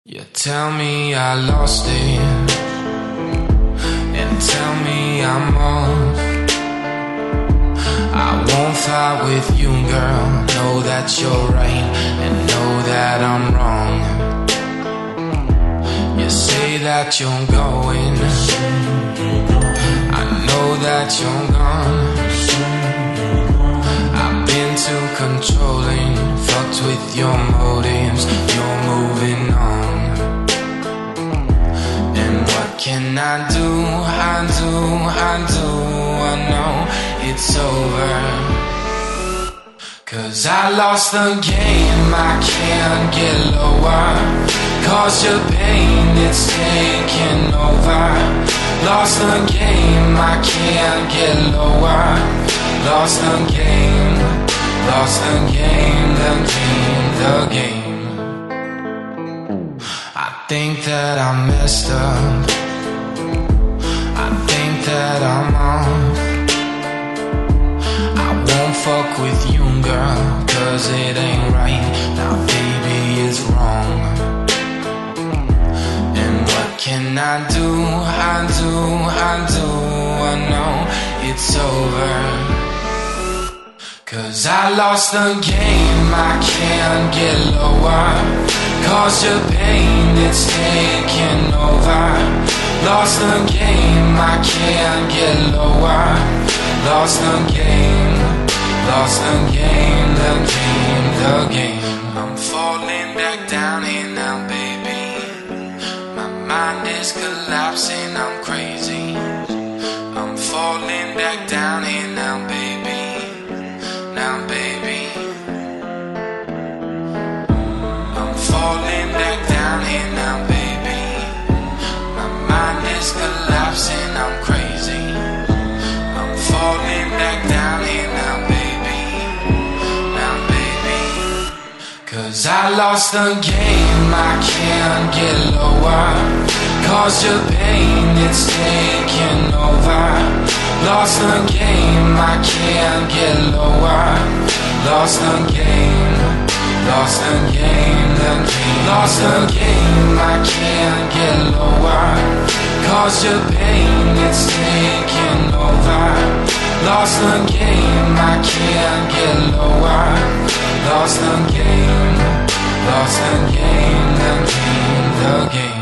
You tell me I lost it, and tell me I'm off. I won't fight with you, girl. Know that you're right, and know that I'm wrong. You say that you're going, I know that you're gone. I've been too controlling, fucked with your motives. You're moving on. And what can I do? I know it's over. 'Cause I lost the game, I can't get lower. Cause your pain, it's taking over. Lost the game, I can't get lower. Lost the game, lost the game, the game. I think that I messed up, I think that I'm off. I won't fuck with you, girl, 'cause it ain't right. Now baby, it's wrong. And what can I do? I know it's over. 'Cause I lost the game, I can't get lower. Cause your pain, it's taking over. Lost the game, I can't get lower. Lost the game, lost the game, the game. I'm falling back down here now, baby. My mind is collapsing, I'm crazy. I'm falling back down here now, baby. Now, baby, I'm falling back down here now, baby. My mind is collapsing, I'm crazy. I'm falling back down here now, baby. Now, baby, 'cause I lost the game, I can't get lower. Cause your pain, it's taking over. Lost the game, I can't get lower. Lost the game, lost the game, lost the game, I can't get lower. Cause your pain, it's taking over. Lost the game, I can't get lower. Lost the game, the game, the game.